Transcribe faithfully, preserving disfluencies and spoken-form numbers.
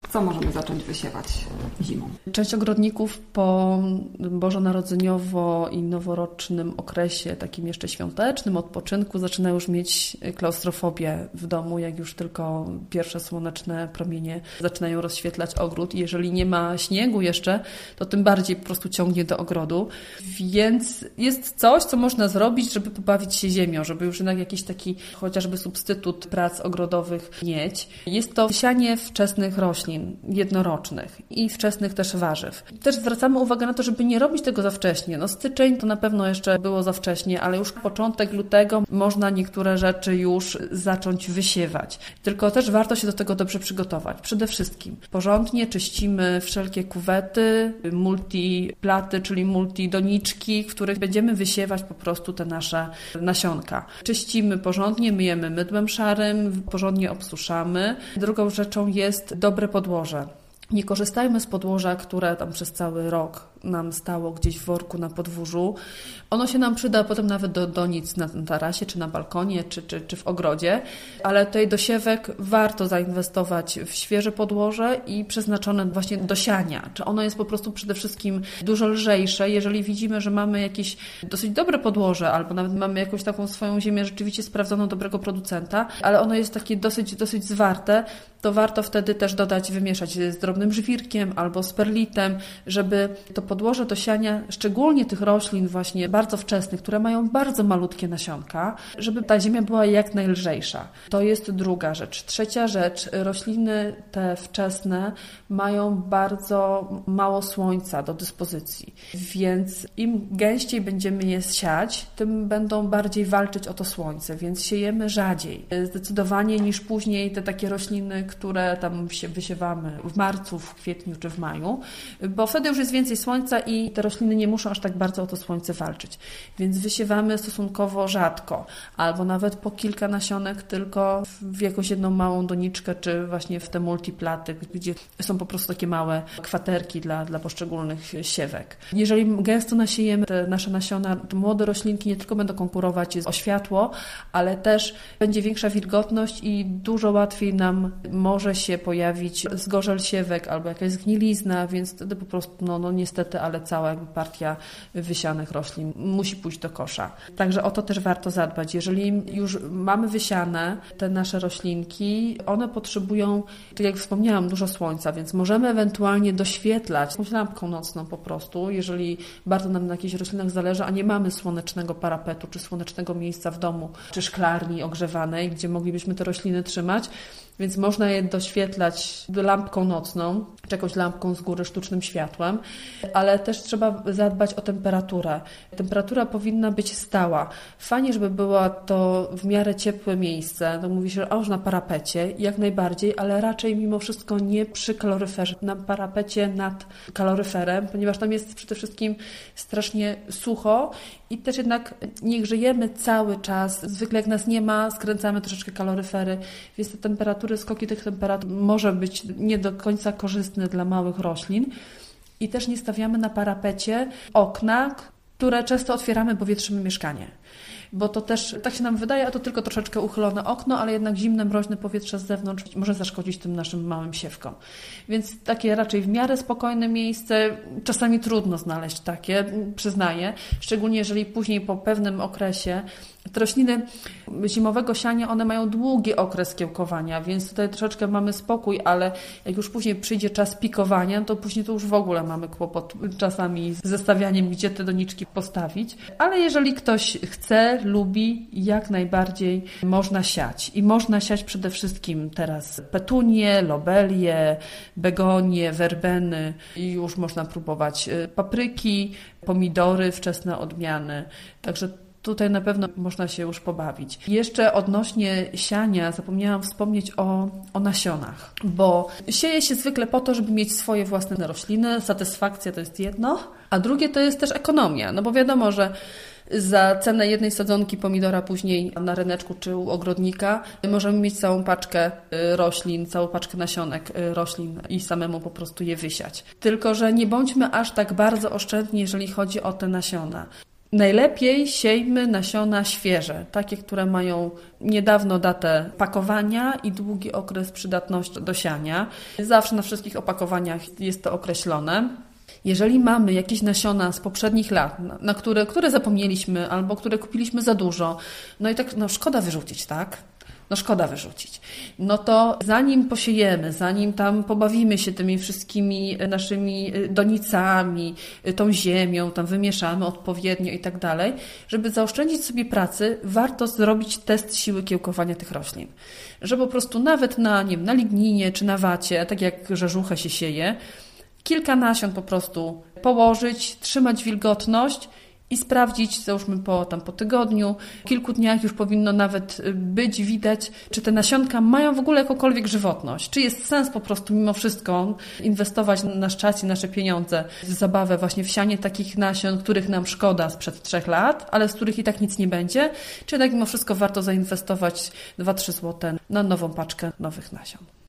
Co możemy zacząć wysiewać zimą? Część ogrodników po bożonarodzeniowo i noworocznym okresie, takim jeszcze świątecznym, odpoczynku, zaczyna już mieć klaustrofobię w domu, jak już tylko pierwsze słoneczne promienie zaczynają rozświetlać ogród. I jeżeli nie ma śniegu jeszcze, to tym bardziej po prostu ciągnie do ogrodu. Więc jest coś, co można zrobić, żeby pobawić się ziemią, żeby już jednak jakiś taki chociażby substytut prac ogrodowych mieć. Jest to sianie wczesnych roślin, jednorocznych i wczesnych też warzyw. Też zwracamy uwagę na to, żeby nie robić tego za wcześnie. No styczeń to na pewno jeszcze było za wcześnie, ale już początek lutego można niektóre rzeczy już zacząć wysiewać. Tylko też warto się do tego dobrze przygotować. Przede wszystkim porządnie czyścimy wszelkie kuwety, multiplaty, czyli multidoniczki, w których będziemy wysiewać po prostu te nasze nasionka. Czyścimy porządnie, myjemy mydłem szarym, porządnie obsuszamy. Drugą rzeczą jest dobre podłoże. Nie korzystajmy z podłoża, które tam przez cały rok nam stało gdzieś w worku na podwórzu. Ono się nam przyda potem nawet do donic na tarasie, czy na balkonie, czy, czy, czy w ogrodzie, ale tutaj do siewek warto zainwestować w świeże podłoże i przeznaczone właśnie do siania. Czy ono jest po prostu przede wszystkim dużo lżejsze, jeżeli widzimy, że mamy jakieś dosyć dobre podłoże, albo nawet mamy jakąś taką swoją ziemię rzeczywiście sprawdzoną, dobrego producenta, ale ono jest takie dosyć, dosyć zwarte, to warto wtedy też dodać, wymieszać z drobnym żwirkiem albo z perlitem, żeby to podłoże do siania, szczególnie tych roślin właśnie bardzo wczesnych, które mają bardzo malutkie nasionka, żeby ta ziemia była jak najlżejsza. To jest druga rzecz. Trzecia rzecz, rośliny te wczesne mają bardzo mało słońca do dyspozycji, więc im gęściej będziemy je siać, tym będą bardziej walczyć o to słońce, więc siejemy rzadziej. Zdecydowanie niż później te takie rośliny, które tam się wysiewamy w marcu, w kwietniu czy w maju, bo wtedy już jest więcej słońca i te rośliny nie muszą aż tak bardzo o to słońce walczyć. Więc wysiewamy stosunkowo rzadko, albo nawet po kilka nasionek tylko w jakąś jedną małą doniczkę, czy właśnie w te multiplaty, gdzie są po prostu takie małe kwaterki dla, dla poszczególnych siewek. Jeżeli gęsto nasiejemy te nasze nasiona, to młode roślinki nie tylko będą konkurować o światło, ale też będzie większa wilgotność i dużo łatwiej nam może się pojawić zgorzel siewek albo jakaś zgnilizna, więc wtedy po prostu, no, no niestety, ale cała jakby partia wysianych roślin musi pójść do kosza. Także o to też warto zadbać. Jeżeli już mamy wysiane te nasze roślinki, one potrzebują, tak jak wspomniałam, dużo słońca, więc możemy ewentualnie doświetlać jakąś lampką nocną po prostu, jeżeli bardzo nam na jakichś roślinach zależy, a nie mamy słonecznego parapetu, czy słonecznego miejsca w domu, czy szklarni ogrzewanej, gdzie moglibyśmy te rośliny trzymać. Więc można je doświetlać lampką nocną, czy jakąś lampką z góry, sztucznym światłem, ale też trzeba zadbać o temperaturę. Temperatura powinna być stała. Fajnie, żeby było to w miarę ciepłe miejsce. To mówi się, że aż na parapecie, jak najbardziej, ale raczej mimo wszystko nie przy kaloryferze. Na parapecie nad kaloryferem, ponieważ tam jest przede wszystkim strasznie sucho i też jednak nie grzejemy cały czas. Zwykle jak nas nie ma, skręcamy troszeczkę kaloryfery, więc te temperatury, skoki tych temperatur może być nie do końca korzystne dla małych roślin. I też nie stawiamy na parapecie okna, które często otwieramy, bo wietrzymy mieszkanie. Bo to też, tak się nam wydaje, a to tylko troszeczkę uchylone okno, ale jednak zimne, mroźne powietrze z zewnątrz może zaszkodzić tym naszym małym siewkom. Więc takie raczej w miarę spokojne miejsce, czasami trudno znaleźć takie, przyznaję, szczególnie jeżeli później po pewnym okresie te rośliny zimowego siania, one mają długi okres kiełkowania, więc tutaj troszeczkę mamy spokój, ale jak już później przyjdzie czas pikowania, to później to już w ogóle mamy kłopot czasami z zestawianiem, gdzie te doniczki postawić. Ale jeżeli ktoś chce, lubi, jak najbardziej można siać. I można siać przede wszystkim teraz petunie, lobelie, begonie, werbeny i już można próbować papryki, pomidory, wczesne odmiany. Także tutaj na pewno można się już pobawić. Jeszcze odnośnie siania zapomniałam wspomnieć o, o nasionach, bo sieje się zwykle po to, żeby mieć swoje własne rośliny. Satysfakcja to jest jedno, a drugie to jest też ekonomia, no bo wiadomo, że za cenę jednej sadzonki pomidora później na ryneczku czy u ogrodnika możemy mieć całą paczkę roślin, całą paczkę nasionek roślin i samemu po prostu je wysiać. Tylko że nie bądźmy aż tak bardzo oszczędni, jeżeli chodzi o te nasiona. Najlepiej siejmy nasiona świeże, takie, które mają niedawno datę pakowania i długi okres przydatności do siania. Zawsze na wszystkich opakowaniach jest to określone. Jeżeli mamy jakieś nasiona z poprzednich lat, na które, które zapomnieliśmy albo które kupiliśmy za dużo, no i tak no szkoda wyrzucić, tak? No szkoda wyrzucić. No to zanim posiejemy, zanim tam pobawimy się tymi wszystkimi naszymi donicami, tą ziemią, tam wymieszamy odpowiednio i tak dalej, żeby zaoszczędzić sobie pracy, warto zrobić test siły kiełkowania tych roślin. Że po prostu nawet na, nie wiem, na ligninie czy na wacie, tak jak rzeżuchę się sieje, kilka nasion po prostu położyć, trzymać wilgotność i sprawdzić, załóżmy po, tam po tygodniu, kilku dniach już powinno nawet być widać, czy te nasionka mają w ogóle jakąkolwiek żywotność. Czy jest sens po prostu mimo wszystko inwestować nasz czas i nasze pieniądze w zabawę właśnie w sianie takich nasion, których nam szkoda sprzed trzech lat, ale z których i tak nic nie będzie, czy jednak mimo wszystko warto zainwestować dwa trzy złote na nową paczkę nowych nasion.